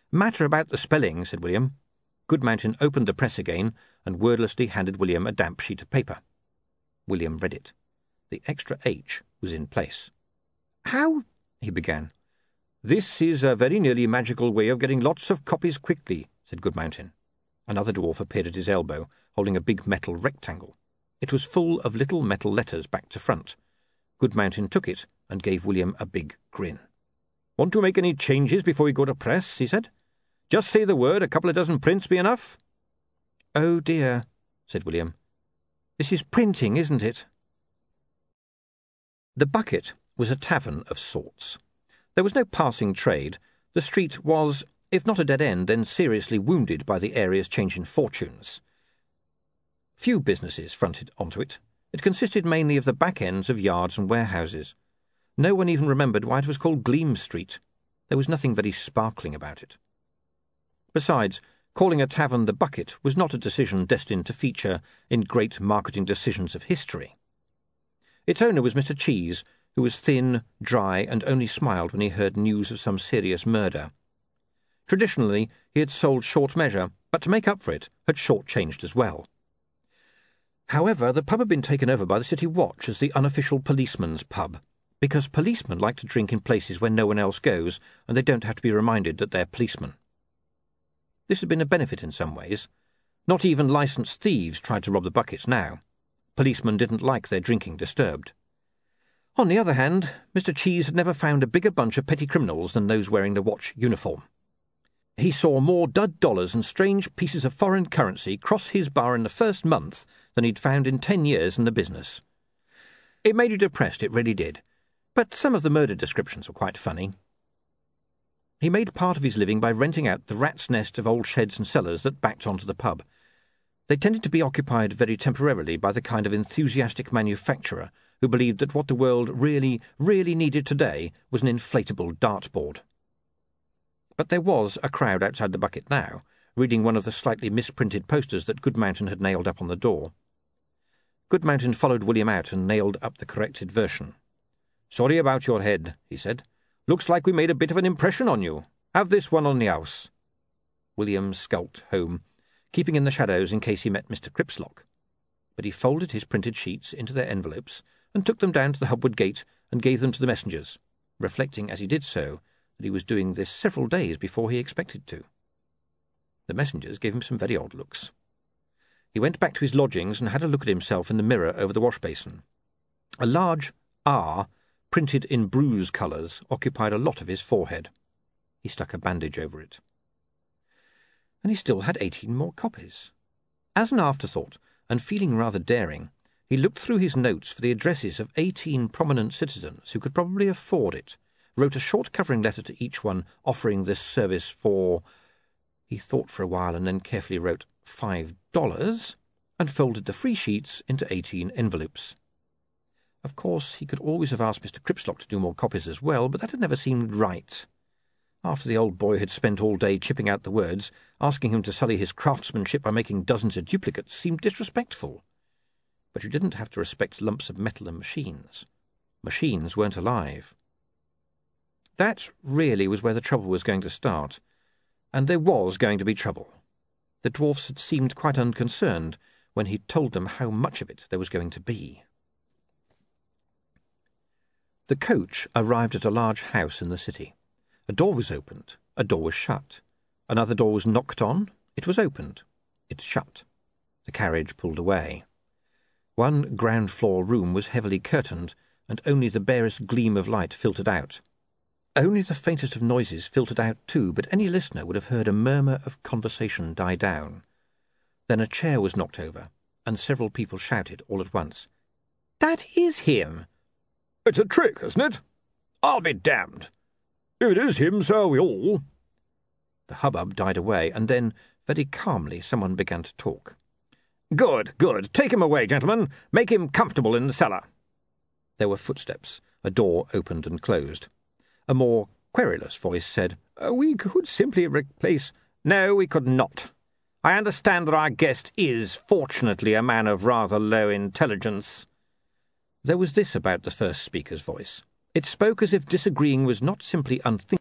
"Matter about the spelling," said William. Goodmountain opened the press again and wordlessly handed William a damp sheet of paper. William read it. The extra H was in place. "How—" he began. "This is a very nearly magical way of getting lots of copies quickly," said Goodmountain. Another dwarf appeared at his elbow, holding a big metal rectangle. It was full of little metal letters back to front. Goodmountain took it and gave William a big grin. "Want to make any changes before we go to press?" he said. "Just say the word, a couple of dozen prints be enough." "Oh dear," said William. "This is printing, isn't it?" The Bucket was a tavern of sorts. There was no passing trade. The street was, if not a dead end, then seriously wounded by the area's change in fortunes. Few businesses fronted onto it. It consisted mainly of the back ends of yards and warehouses. No one even remembered why it was called Gleam Street. There was nothing very sparkling about it. Besides, calling a tavern the Bucket was not a decision destined to feature in great marketing decisions of history. Its owner was Mr. Cheese, who was thin, dry, and only smiled when he heard news of some serious murder. Traditionally, he had sold short measure, but to make up for it, had short-changed as well. However, the pub had been taken over by the City Watch as the unofficial policeman's pub, because policemen like to drink in places where no one else goes, and they don't have to be reminded that they're policemen. This had been a benefit in some ways. Not even licensed thieves tried to rob the Buckets now. Policemen didn't like their drinking disturbed. On the other hand, Mr. Cheese had never found a bigger bunch of petty criminals than those wearing the Watch uniform. He saw more dud dollars and strange pieces of foreign currency cross his bar in the first month than he'd found in 10 years in the business. It made you depressed, it really did, but some of the murder descriptions were quite funny. He made part of his living by renting out the rat's nest of old sheds and cellars that backed onto the pub. They tended to be occupied very temporarily by the kind of enthusiastic manufacturer who believed that what the world really, really needed today was an inflatable dartboard. But there was a crowd outside the Bucket now, reading one of the slightly misprinted posters that Goodmountain had nailed up on the door. Goodmountain followed William out and nailed up the corrected version. "Sorry about your head," he said. "Looks like we made a bit of an impression on you. Have this one on the house." William skulked home, keeping in the shadows in case he met Mr. Cripslock. But he folded his printed sheets into their envelopes and took them down to the Hubwood gate and gave them to the messengers, reflecting as he did so that he was doing this several days before he expected to. The messengers gave him some very odd looks. He went back to his lodgings and had a look at himself in the mirror over the wash-basin. A large R, printed in bruise colours, occupied a lot of his forehead. He stuck a bandage over it. And he still had 18 more copies. As an afterthought, and feeling rather daring, he looked through his notes for the addresses of 18 prominent citizens who could probably afford it, wrote a short covering letter to each one offering this service for— he thought for a while and then carefully wrote $5, and folded the free sheets into 18 envelopes. Of course, he could always have asked Mr. Cripslock to do more copies as well, but that had never seemed right. After the old boy had spent all day chipping out the words, asking him to sully his craftsmanship by making dozens of duplicates seemed disrespectful. But you didn't have to respect lumps of metal and machines. Machines weren't alive. That really was where the trouble was going to start. And there was going to be trouble. The dwarfs had seemed quite unconcerned when he'd told them how much of it there was going to be. The coach arrived at a large house in the city. A door was opened. A door was shut. Another door was knocked on. It was opened. It shut. The carriage pulled away. One ground-floor room was heavily curtained, and only the barest gleam of light filtered out. Only the faintest of noises filtered out too, but any listener would have heard a murmur of conversation die down. Then a chair was knocked over, and several people shouted all at once, "That is him!" "It's a trick, isn't it? I'll be damned. If it is him, so are we all." The hubbub died away, and then, very calmly, someone began to talk. "Good, good. Take him away, gentlemen. Make him comfortable in the cellar." There were footsteps. A door opened and closed. A more querulous voice said, "We could simply replace—" "No, we could not. I understand that our guest is, fortunately, a man of rather low intelligence." There was this about the first speaker's voice. It spoke as if disagreeing was not simply unthinkable,